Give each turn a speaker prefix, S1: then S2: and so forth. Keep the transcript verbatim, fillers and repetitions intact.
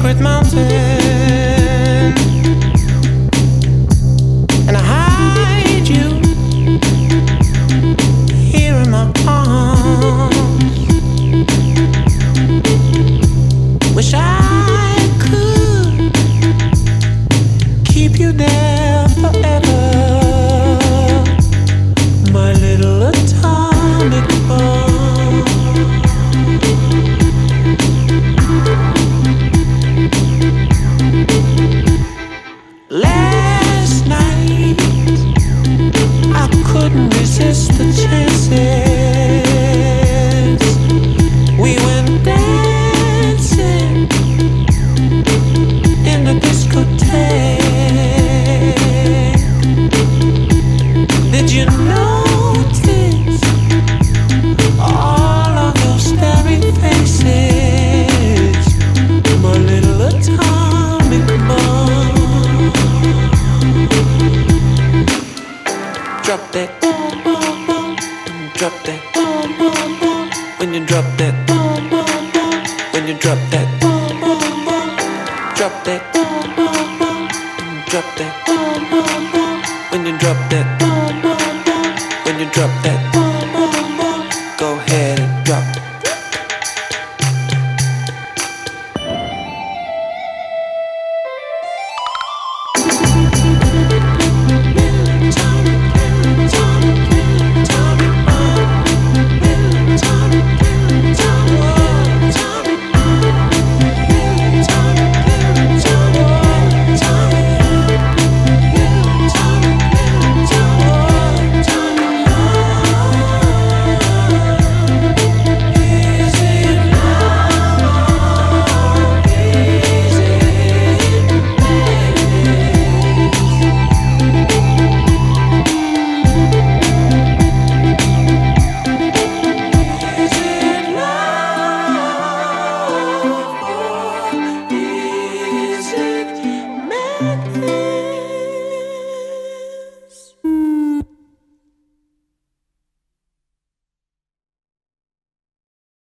S1: sacred mountain, and I hide you here in my arms. Wish I could keep you there forever, my little atomic bomb. Last night I couldn't resist the chances. We went dancing in the discotheque. Did you notice all of those staring faces, my little atomic bomb? Drop that, drop that, when you drop that, when you drop that.